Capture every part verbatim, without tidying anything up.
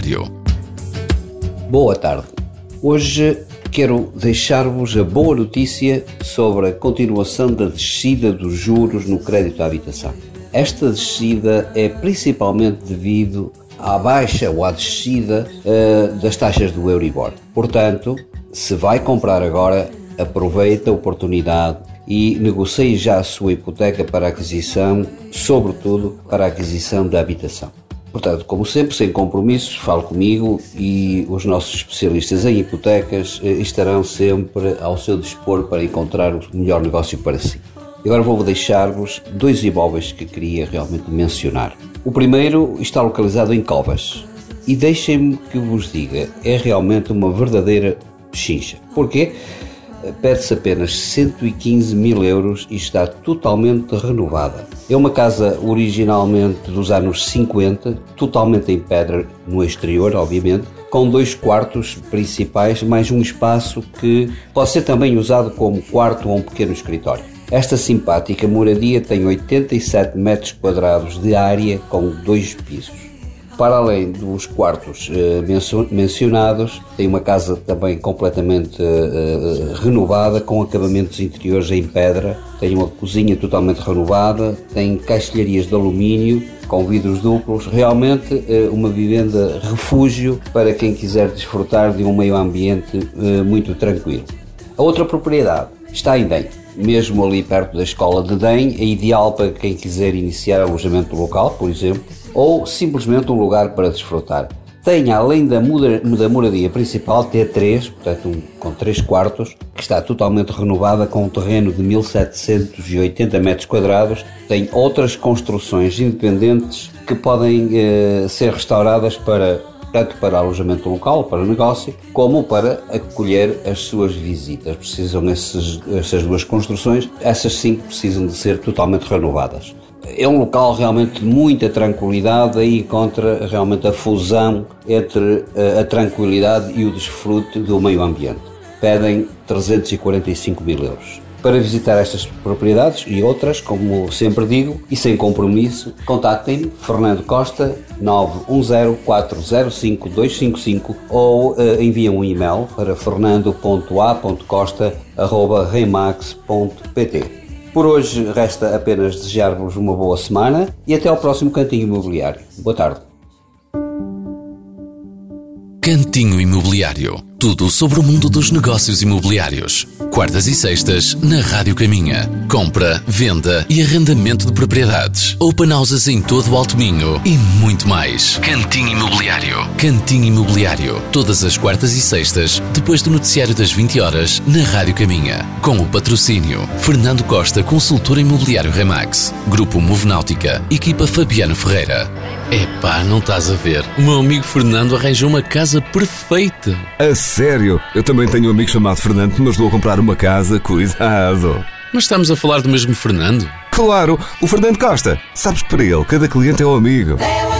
Imobiliário. Boa tarde. Hoje quero deixar-vos a boa notícia sobre a continuação da descida dos juros no crédito à habitação. Esta descida é principalmente devido à baixa ou à descida uh, das taxas do Euribor. Portanto, se vai comprar agora, aproveita a oportunidade e negocie já a sua hipoteca para a aquisição, sobretudo para a aquisição da habitação. Portanto, como sempre, sem compromissos, fale comigo e os nossos especialistas em hipotecas estarão sempre ao seu dispor para encontrar o melhor negócio para si. E agora vou deixar-vos dois imóveis que queria realmente mencionar. O primeiro está localizado em Covas e deixem-me que vos diga, é realmente uma verdadeira pechincha. Porquê? Pede-se apenas cento e quinze mil euros e está totalmente renovada. É uma casa originalmente dos anos cinquenta, totalmente em pedra no exterior, obviamente, com dois quartos principais, mais um espaço que pode ser também usado como quarto ou um pequeno escritório. Esta simpática moradia tem oitenta e sete metros quadrados de área com dois pisos. Para além dos quartos uh, mencionados, tem uma casa também completamente uh, renovada, com acabamentos interiores em pedra, tem uma cozinha totalmente renovada, tem caixilharias de alumínio com vidros duplos, realmente uh, uma vivenda refúgio para quem quiser desfrutar de um meio ambiente uh, muito tranquilo. A outra propriedade está em Dém, mesmo ali perto da escola de Dém, é ideal para quem quiser iniciar alojamento local, por exemplo, ou simplesmente um lugar para desfrutar. Tem, além da, muda, da moradia principal, T três, portanto um, com três quartos, que está totalmente renovada com um terreno de mil setecentos e oitenta metros quadrados. Tem outras construções independentes que podem eh, ser restauradas para, tanto para alojamento local, para negócio, como para acolher as suas visitas. Precisam esses, essas duas construções, essas sim precisam de ser totalmente renovadas. É um local realmente de muita tranquilidade, aí encontra realmente a fusão entre a tranquilidade e o desfrute do meio ambiente. Pedem trezentos e quarenta e cinco mil euros. Para visitar estas propriedades e outras, como sempre digo, e sem compromisso, contactem-me, Fernando Costa, nove um zero quatro zero cinco dois cinco cinco, ou uh, enviem um e-mail para fernando ponto a ponto costa arroba remax ponto pt. Por hoje resta apenas desejar-vos uma boa semana e até ao próximo Cantinho Imobiliário. Boa tarde. Cantinho Imobiliário. Tudo sobre o mundo dos negócios imobiliários. Quartas e sextas, na Rádio Caminha. Compra, venda e arrendamento de propriedades. Open houses em todo o Alto Minho e muito mais. Cantinho Imobiliário. Cantinho Imobiliário. Todas as quartas e sextas, depois do noticiário das vinte horas, na Rádio Caminha. Com o patrocínio Fernando Costa, consultor imobiliário Remax. Grupo Movenáutica. Equipa Fabiano Ferreira. Epá, não estás a ver? O meu amigo Fernando arranjou uma casa perfeita. A sério? Eu também tenho um amigo chamado Fernando que me ajudou a comprar uma casa. Cuidado. Mas estamos a falar do mesmo Fernando? Claro, o Fernando Costa. Sabes que para ele, cada cliente é um amigo.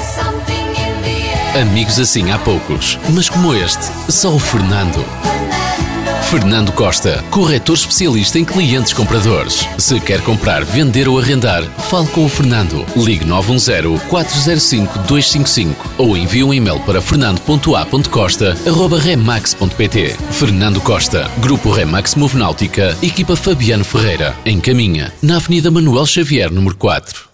Amigos assim há poucos, mas como este, só o Fernando. Fernando Costa, corretor especialista em clientes compradores. Se quer comprar, vender ou arrendar, fale com o Fernando. Ligue nove um zero quatro zero cinco dois cinco cinco ou envie um e-mail para fernando ponto a ponto costa arroba remax ponto pt. Fernando Costa, Grupo Remax Movenáutica, Equipa Fabiano Ferreira, em Caminha, na Avenida Manuel Xavier, número quatro.